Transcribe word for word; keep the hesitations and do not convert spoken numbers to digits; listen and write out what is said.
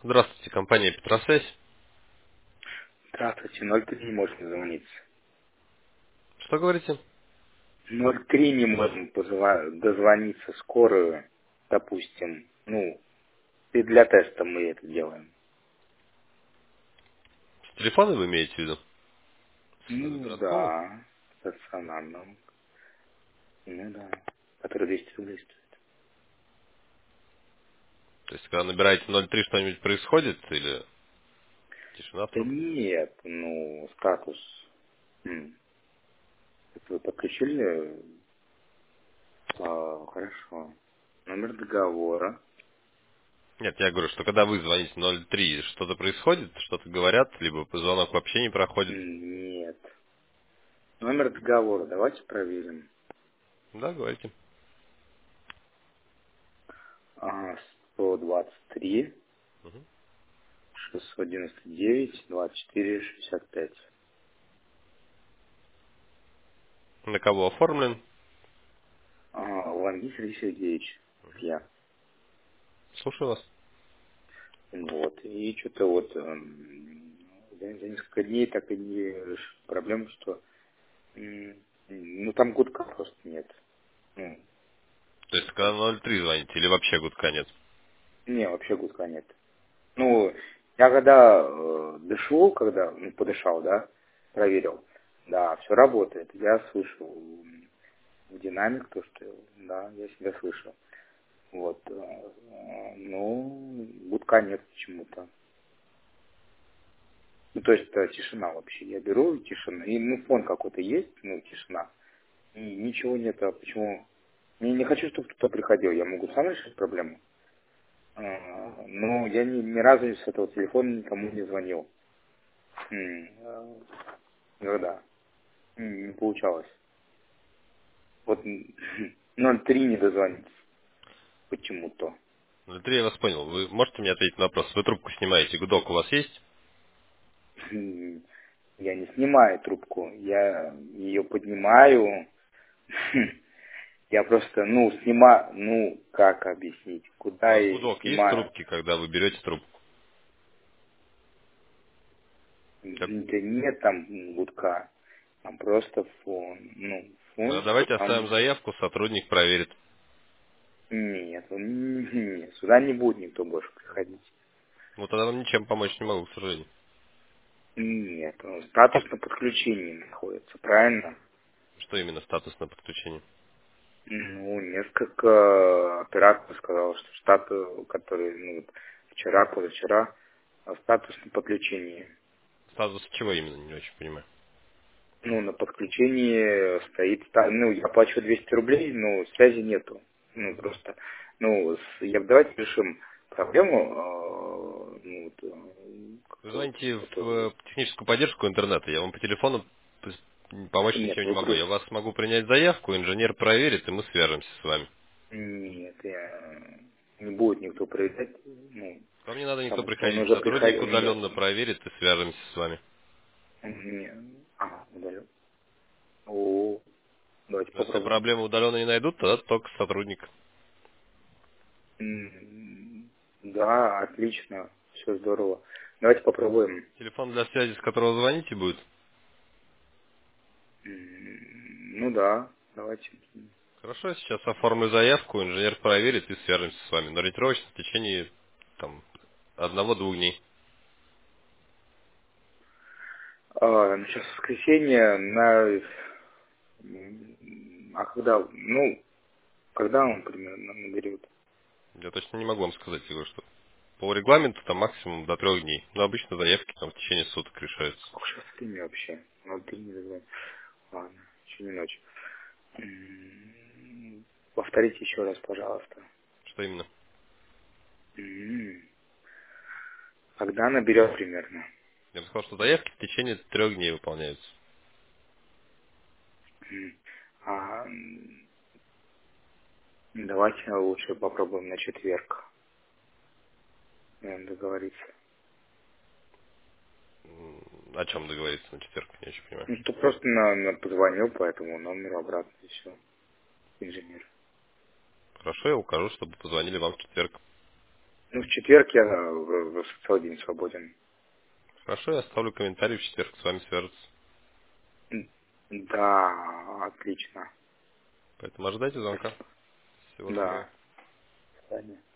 Здравствуйте, компания Петросвязь. Здравствуйте, ноль три не можем дозвониться. Что говорите? ноль три не можем позва- дозвониться скорую, допустим. Ну, и для теста мы это делаем. С телефона вы имеете в виду? С Ну, городского? да, стационарно. Ну, да, который двести рублей стоит. То есть, когда набираете ноль три, что-нибудь происходит или тишина в Да трубке? нет, ну, статус. М, это вы подключили? А, хорошо. Номер договора. Нет, я говорю, что когда вы звоните ноль три, что-то происходит, что-то говорят, либо звонок вообще не проходит. М, Нет. Номер договора, давайте проверим. Да, говорите. А, сто двадцать три. Мгм. шестьсот девяносто девять двадцать четыре шестьдесят пять. На кого оформлен? А, Лангин Сергей Сергеевич. Я. Слушаю вас. Вот. И что-то вот эм, за, за несколько дней так и не решил проблему, что м, ну там гудка просто нет. Ну, То есть, когда ноль три звоните или вообще гудка нет? не, вообще гудка нет. Ну, я когда э, дышу, когда ну, подышал, да, проверил, да, все работает. Я слышу м, в динамик то, что да, я себя слышу. Вот. э, э, Ну, гудка нет почему-то. Ну, то есть э, тишина вообще. Я беру и тишина. И ну, фон какой-то есть, ну, тишина. И ничего нет. А почему? Я не хочу, чтобы кто-то приходил. Я могу сам решить проблему. А, Но я ни, ни разу с этого телефона никому не звонил. М, э, Ну да. М, Не получалось. Вот м, ноль три не дозвониться почему-то. ноль три я вас понял. Вы можете мне ответить на вопрос? Вы трубку снимаете, гудок у вас есть? М, Я не снимаю трубку. Я ее поднимаю. Я просто, ну, снимаю, ну, как объяснить, У куда вас я гудок есть в снимаю. трубке, когда вы берете трубку? Как- Да нет там гудка, там просто фон. Ну, Да, фон, что давайте оставим там заявку, сотрудник проверит. нет, он- нет, сюда не будет никто больше приходить. Ну, тогда вам ничем помочь не могу, к сожалению. Нет, он статус на подключении находится, правильно? Что именно статус на подключение? Ну, несколько операторов сказал, что штат, э, который, ну, вот вчера, позавчера, а статус на подключении. Статус чего именно, не очень понимаю. Ну, на подключении стоит, ста- ну, я плачу двести рублей, но связи нету. Ну, просто, ну, с- я, давайте решим проблему, э, ну, вот, э, Вы как-то вот, звоните в это- э, техническую поддержку интернета. Я вам по телефону п- помочь нет, ничем не вы могу. просто, Я вас могу принять заявку, инженер проверит, и мы свяжемся с вами. нет, я, не будет никто проверять, ну, Вам не надо никто потому что он приходить. уже Сотрудник приходил, нет, удаленно проверит и свяжемся с вами. не, а, удалил. О, давайте Но если попробуем. проблемы удаленно не найдут, тогда только сотрудник. М, Да, отлично, все здорово. Давайте попробуем. Телефон для связи, с которого звоните, будет. М, Ну да, давайте. Хорошо, я сейчас оформлю заявку, инженер проверит и свяжемся с вами. Но ориентировочно в течение там, одного-двух дней. А, ну, сейчас воскресенье, на... м, А когда, ну, когда он примерно наберет? Я точно не могу вам сказать, я говорю, что по регламенту там максимум до трех дней. Но обычно заявки там в течение суток решаются. Сколько сейчас времени вообще? Ну, ты не забывай. Ладно, еще не ночь. М, Повторите еще раз, пожалуйста. Что именно? М, Когда наберет примерно? Я бы сказал, что заявки в течение трех дней выполняются. М, А, м, давайте лучше попробуем на четверг. Наверное, договориться. М, О чем договориться на четверг, я еще понимаю. Ну, что просто на, на позвонил по этому номеру обратно и все. Инженер. Хорошо, я укажу, чтобы позвонили вам в четверг. Ну, в четверг я э, в- в целый день свободен. Хорошо, я оставлю комментарий, в четверг с вами свяжутся. М, Да, отлично. Поэтому ожидайте звонка. Спасибо. Всего доброго. Да. До свидания.